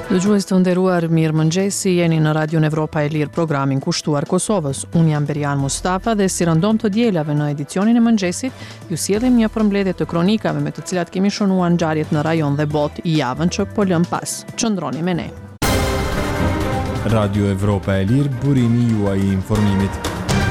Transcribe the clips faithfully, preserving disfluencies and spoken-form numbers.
Dëgjues të nderuar, mirëmëngjesi, jeni në Radion Evropa e Lirë, programin kushtuar Kosovës. Unë jam Berian Mustafa dhe si rëndom të dielave në edicionin e mëngjesit, ju sjellim një përmbledhje të kronikave me të cilat kemi shënuar ngjarjet në rajon dhe botë i javën që po lëm pas. Qëndroni me ne. Radio Evropa e Lirë, burimi juaj i informimit.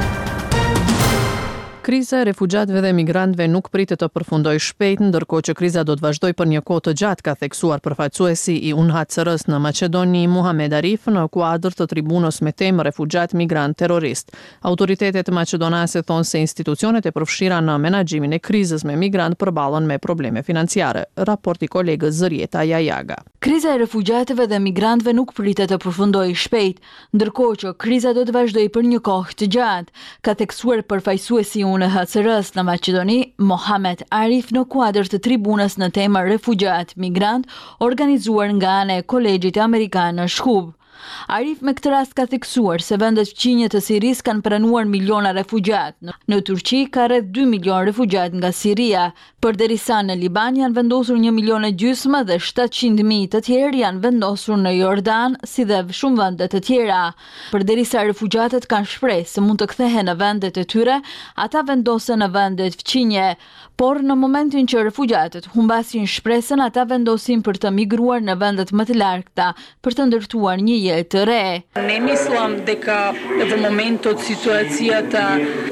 Kriza e refugjatëve dhe migrantëve nuk pritet të përfundojë shpejt, ndërkohë që kriza do të vazhdojë për një kohë të gjatë, ka theksuar përfaqësuesi i U N H C R-s në Maqedoni, Muhamed Arif, në kuadër të tribunës me temë refugjat, migrant, terrorist. Autoritetet maqedonase thonë se institucionet e përfshira në menaxhimin e krizës me migrant përballen me probleme financiare. Raporti kolegës Zërieta Jajaga. Kriza e refugjatëve dhe migrantëve nuk pritet të përfundojë shpejt, ndërkohë që kriza do të vazhdojë për një kohë të gjatë, ka theksuar përfaqësuesi i U N H C R-s në Maqedoni, Muhamed Arif, në kuadër të tribunës në temë refugjat, migrant, organizuar nga ana e Kolegjit Amerikan në Shkup. Arif me këtë rast ka theksuar se vendet fqinje të Siris kanë pranuar miliona refugjat. Në Turqi ka rreth dy milion refugjat nga Siria, përderisa në Liban janë vendosur një milion e gjysmë dhe shtatëqind mijë të tjerë janë vendosur në Jordan, si dhe shumë vende të tjera. Përderisa refugjatët kanë shpresë se mund të kthehen në vendet e tyre, ata vendosen në vendet fqinje, por në momentin që refugjatët humbasin shpresën, ata vendosin për të migruar në vendet më të largëta për të ndërtuar një jetë të re. Ne mislim deka në momentot situata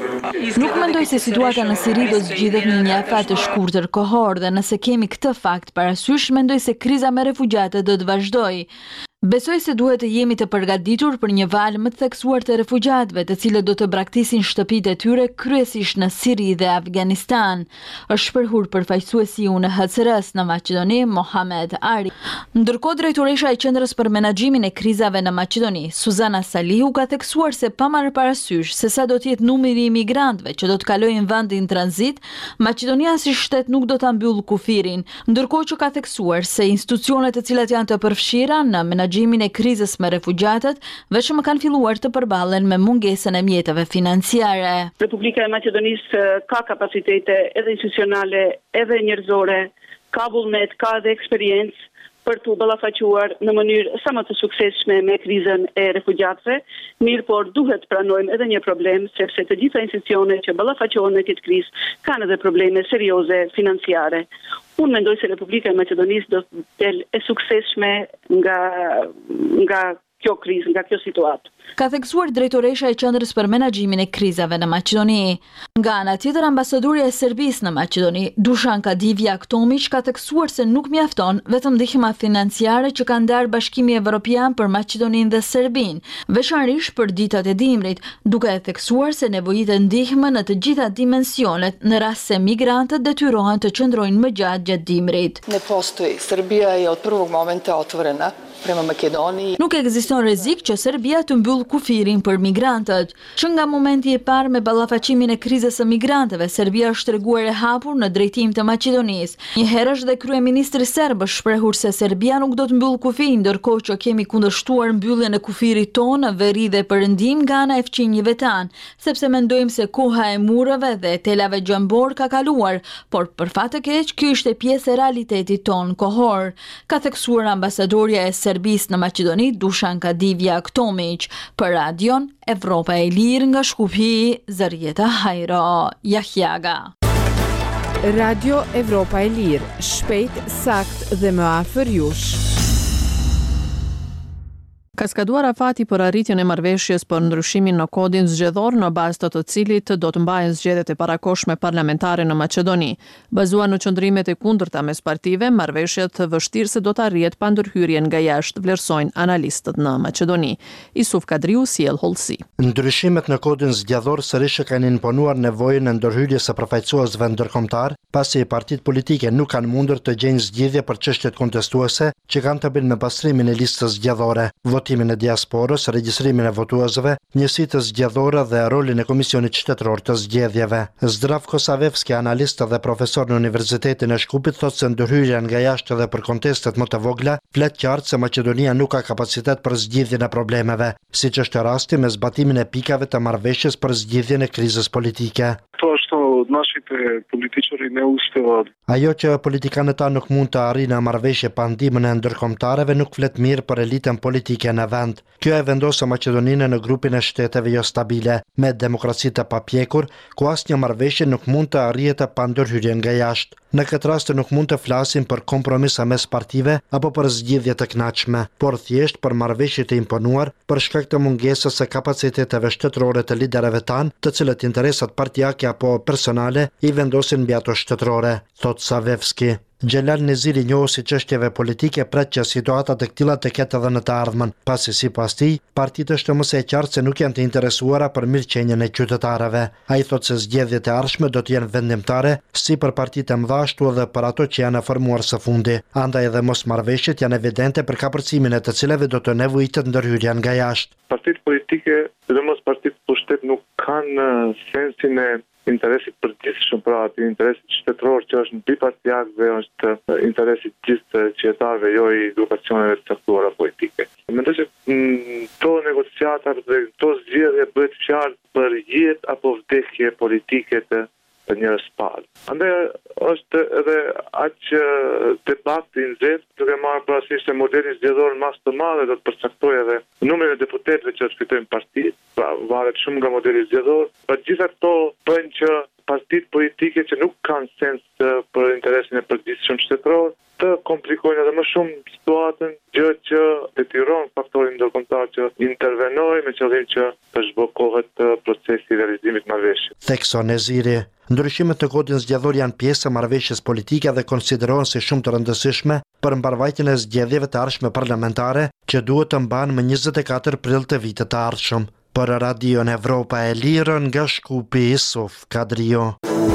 Nuk mendoj se situata në Siri do zgjidhet në një afat të shkurtër kohor dhe nëse kemi këtë fakt parasysh, mendoj se kriza me refugjatët do të vazhdojë. Besoj se duhet të jemi të përgatitur për një valë më të theksuar të refugjatëve, të cilët do të braktisin shtëpitë e tyre kryesisht në Siri dhe Afganistan, është shprehur përfaqësuesi i U N H C R-s në Maqedoni, Muhamed Arif. Ndërkohë, drejtoresha e Qendrës për Menaxhimin e Krizave në Maqedoni, Suzana Salihu, ka theksuar se pa marrë parasysh se sa do të jetë numri i migrantëve që do të kalojnë vendin tranzit, Maqedonia si shtet nuk do ta mbyllë kufirin, ndërkohë që ka theksuar se institucionet të cilat janë të përfshira në menaxhimin e krizës me refugjatët vetëm kanë filluar të përballen me mungesën e mjeteve financiare. Republika e Maqedonisë ka kapacitete edhe institucionale, edhe njerëzore, ka vullnet, ka edhe eksperiencë për të ballafaquar në mënyrë sa më të suksesshme me krizën e refugjatëve, mirë por duhet pranojmë edhe një problem, sepse të gjitha institucionet që ballafaqohen në këtë krizë kanë edhe probleme serioze financiare. Unë mendoj se Republika e Maqedonisë do të dalë e suksesshme nga nga kjo krizë, nga kjo situatë. Ka theksuar drejtoresha e Qendrës për Menaxhimin e Krizave në Maqedoni. Nga ana tjetër, ambasadorja e Serbisë në Maqedoni, Dušan Kadivjak Tomić, ka theksuar se nuk mjafton vetëm ndihma financiare që ka ndarë Bashkimi Evropian për Maqedoninë dhe Serbinë, veçanërisht për ditët e dimrit, duke e theksuar se nevojitet ndihmë në të gjitha dimensionet në rast se migrantët detyrohen të qëndrojnë më gjatë gjatë dimrit. Ne postoji. Serbia je od prvog momenta otvorena prema Makedoniji. Nuk ekziston rrezik që Serbia të mbyll kufirin për migrantët. Që nga momenti i parë me ballafaqimin e krizës së migrantëve, Serbia është treguar e hapur në drejtim të Maqedonisë. Një herësh dhe kryeministri serb është shprehur se Serbia nuk do të mbyll kufirin, ndërkohë që kemi kundërshtuar mbylljen e kufirit tonë në veri dhe perëndim nga ana e fqinjve tan, sepse mendojmë se koha e mureve dhe telave gjambor ka kaluar, por për fat të keq ky ishte pjesë e realitetit ton kohor, ka theksuar ambasadorja e Serbisë në Maqedoni, Dušan Kadivjak Tomić, për Radion Evropa e Lirë nga Shkupi, Zërieta Hajro Jajaga. Radio Evropa e Lirë, shpejt, sakt dhe më afër jush. Ka skaduar afati për arritjen e marrëveshjes për ndryshimin në kodin zgjedhor në bazë të të cilit do të mbahen zgjedhjet e parakohshme parlamentare në Maqedoni. Bazuar në qëndrimet e kundërta mes partive, marrëveshjet vështirëse do të arrihet pa ndërhyrje nga jashtë, vlerësojnë analistët në Maqedoni. Isuf Kadriu sjell hollësi. Ndryshimet në kodin zgjedhor sërish kanë imponuar nevojën e ndërhyrjes së përfaqësuesve ndërkombëtar, pasi partitë politike nuk kanë mundur të gjejnë zgjidhje për çështjet kontestuese që kanë të bëjnë me pastrimin e listës zgjedhore. Votimin e diasporës, regjistrimin e votuesve, njësitë zgjedhore dhe rolin e Komisionit Qytetëror të Zgjedhjeve. Zdravko Savevski, analist dhe profesor në Universitetin e Shkupit, thotë se ndërhyrja nga jashtë dhe për kontestet më të vogla flet qartë se Maqedonia nuk ka kapacitet për zgjidhjen e problemeve, siç është rasti me zbatimin e pikave të marrëveshjes për zgjidhjen e krizës politike. To što naši e politiqërit ne ushqevat. Ajo që politikanët ta nuk mund të arrijnë në marrëveshje pa ndihmën e ndërkombëtarëve nuk flet mirë për elitën politike në vend. Kjo e vendosë Maqedoninë në grupin e shteteve jo stabile, me demokraci të papjekur, ku asnjë marrëveshje nuk mund të arrihet pa ndërhyrje nga jashtë. Në këtë rast nuk mund të flasim për kompromisa mes partive apo për zgjidhje të kënaqshme, por thjesht për marrëveshje të imponuar për shkak të mungesës së kapaciteteve shtetërore të liderëve tanë, të cilët interesat partijake apo personale i vendosin mbi ato shtetërore, thot Savevski. Gjelal Neziri, njohësi çështjeve politike, pret që situata të këtilla të ketë edhe në të ardhmen, pasi sipas tij, partitë është më së qartë se nuk janë të interesuara për mirëqenien e qytetarëve. Ai thotë se zgjedhjet e ardhshme do të jenë vendimtare si për partitë e mëdha ashtu edhe për ato që janë e formuar së fundi. Andaj edhe mosmarrëveshjet janë evidente për kapërcimin e të cilave do të nevojitet ndërhyrja nga jashtë. Partitë politike, sidomos partitë pushtet, nuk kanë sensin e interesit përgjithshëm, pra aty interesit shtetëror që është mbi partijak dhe është interesit gjithë të qytetarëve, jo i grupacioneve të caktuara politike. Mendoj se këto negociata dhe këto zgjedhje bëhet fjalë për jetë apo vdekje politike të të njërës parë. Andaj është edhe aq debat i nxehtë, duke marrë parasysh se modeli zgjedhor mas të madhe do të përcaktojë edhe numrin e deputetëve që fitojnë partitë, pra varet shumë nga modeli zgjedhor. Për gjitha këto bëjnë që partitë politike që nuk kanë sens për interesin e përgjithshëm shtetëror të komplikojnë edhe më shumë situatën, gjë që detyron faktorin ndërkombëtar që intervenojë me qëllim që të zhbllokohet procesi i realizimit të marrëveshjes. Thekson Neziri. Ndryshimet të kodit zgjedhor janë pjesë e marrëveshjes politike dhe konsiderohen si shumë të rëndësishme për mbarvajtjen e zgjedhjeve të ardhshme parlamentare që duhet të mbahen më njëzet e katër prill të vitit të ardhshëm. Për Radion Evropa e Lirë nga Shkupi, Isuf Kadrio.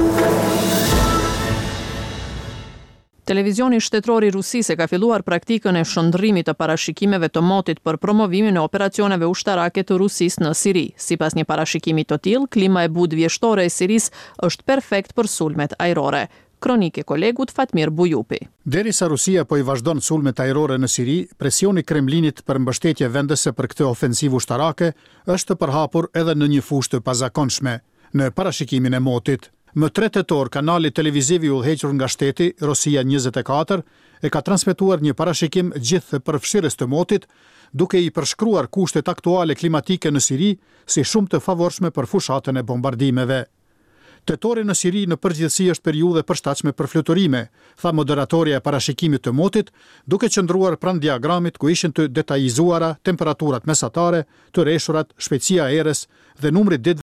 Televizioni shtetëror i Rusisë ka filluar praktikën e shndërrimit të parashikimeve të motit për promovimin e operacioneve ushtarake të Rusisë në Siri. Sipas një parashikimi të tillë, klima e butë vjeshtore e Sirisë është perfekt për sulmet ajrore. Kronike kolegut Fatmir Bujupi. Derisa Rusia po i vazhdon sulmet ajrore në Siri, presioni Kremlinit për mbështetje vendese për këtë ofensivë ushtarake është përhapur edhe në një fushë të pazakonshme, në parashikimin e motit. Më tre tetor, kanali televiziv i udhëhequr nga shteti, Rosia njëzet e katër, e ka transmetuar një parashikim gjithë përfshirës të motit, duke i përshkruar kushtet aktuale klimatike në Siri si shumë të favorshme për fushatën e bombardimeve. Tetori në Siri në përgjithësi është periudhë e përshtatshme për fluturime, tha moderatorja e parashikimit të motit, duke qëndruar pranë diagramit ku ishin të detajizuara temperaturat mesatare, të reshurat, shpejtësia e erës dhe numri ditëve